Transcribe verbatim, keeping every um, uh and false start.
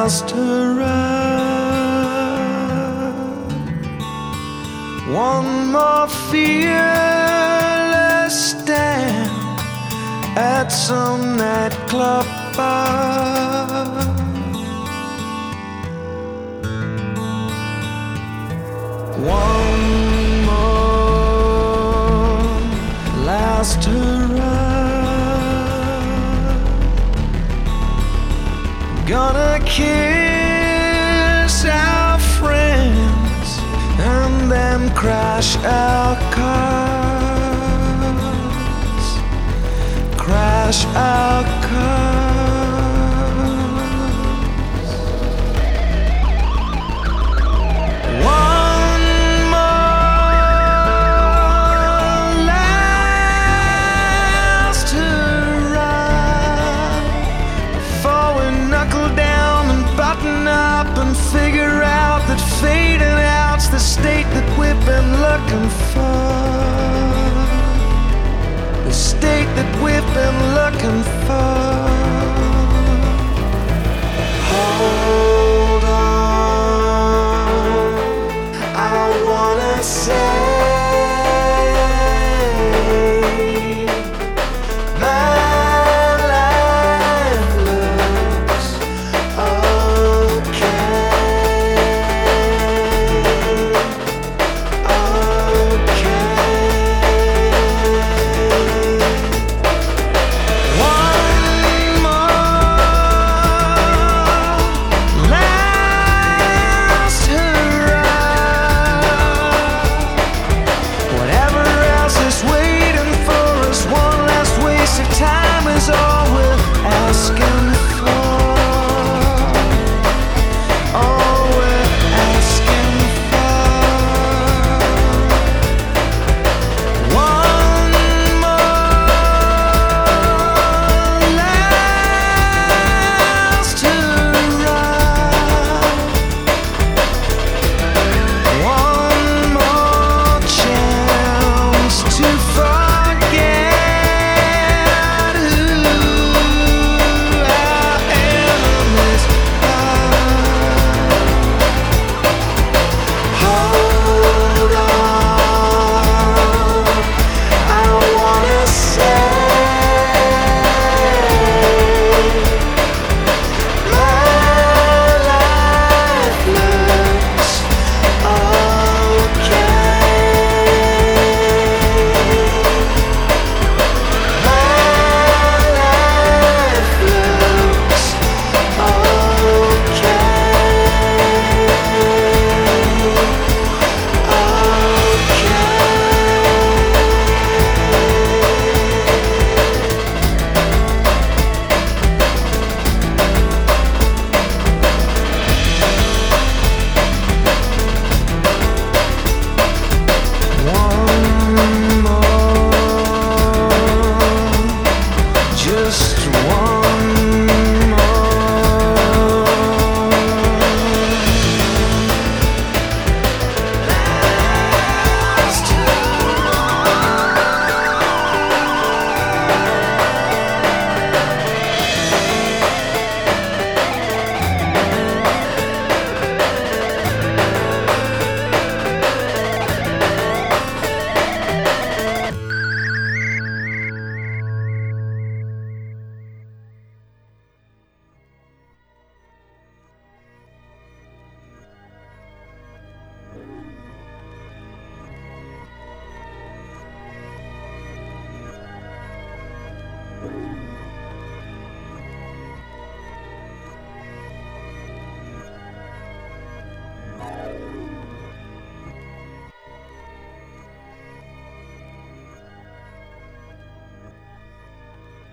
last hurrah. One more fearless stand at some nightclub bar. One more last hurrah. Gonna kiss our friends and then crash our cars. Crash our cars. One more last hurrah before we knuckle down and button up and figure out that fading out's the state that we've been looking for. The state that we've been looking for.